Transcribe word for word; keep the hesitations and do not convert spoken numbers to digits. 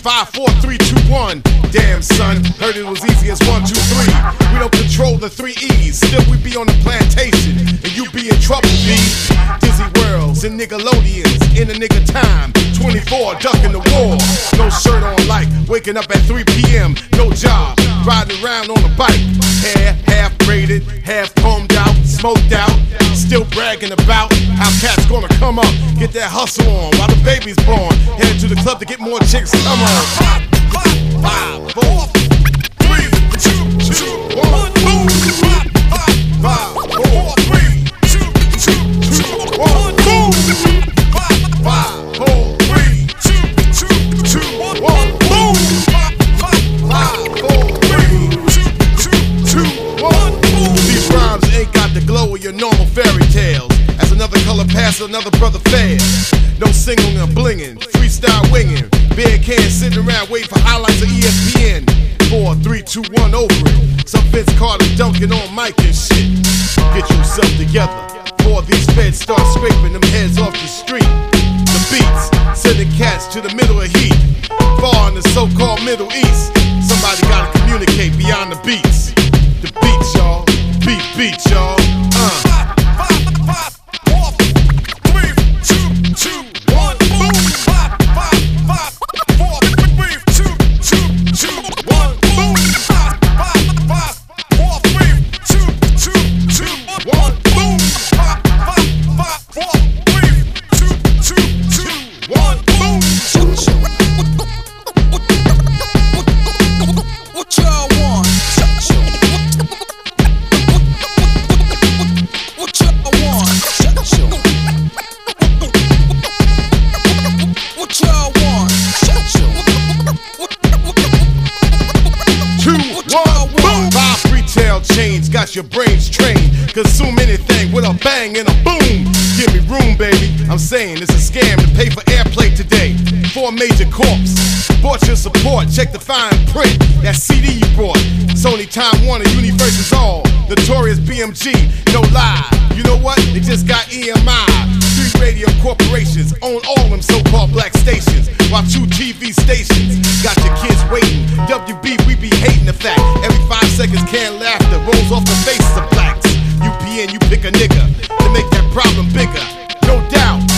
five, four, three, two, one. Damn, son, heard it was easy as one, two, three. We don't control the three E's, still we be on the plantation, and you be in trouble, B. Dizzy Worlds and Nickelodeons, in a nigga time, twenty-four, ducking the war. No shirt on like, waking up at three P M, no job, riding around on a bike. Hair half braided, half combed out, smoked out, still bragging about how cats gonna come up, get that hustle on while the baby's born. Head to the club to get more chicks, come on. Five, four, three, two, two, one, boom. Five, four, three, two, two, two, one, boom. Five, four, three, two, two, two, one, boom. Five, four, three, two, two, two, one, boom. These rhymes ain't got the glow of your normal fairy tales. As another color passes, another brother fails. No singing or blinging, freestyle winging. Beer cans sitting around waiting for highlights of E S P N. Four, three, two, one, over it. Some Vince Carter dunking on Mike and shit. Get yourself together before these feds start scraping them heads off the street. The beats sending cats to the middle of heat. Far in the so-called Middle East. Somebody gotta communicate beyond the beats. The beats, y'all. Beat, beat, y'all. Uh. Got your brains trained, consume anything with a bang and a boom. Give me room, baby. I'm saying it's a scam to pay for airplay today. Four major corps bought your support. Check the fine print. That C D you brought. Sony, Time Warner, Universal's all. Notorious B M G, no lie. You know what? They just got E M I. Three radio corporations own all them so-called black stations, while two T V stations got your kids waiting. W B, we be hating the fact every five seconds canned laughter rolls off the faces of blacks. U P N, you pick a nigga to make that problem bigger. No doubt,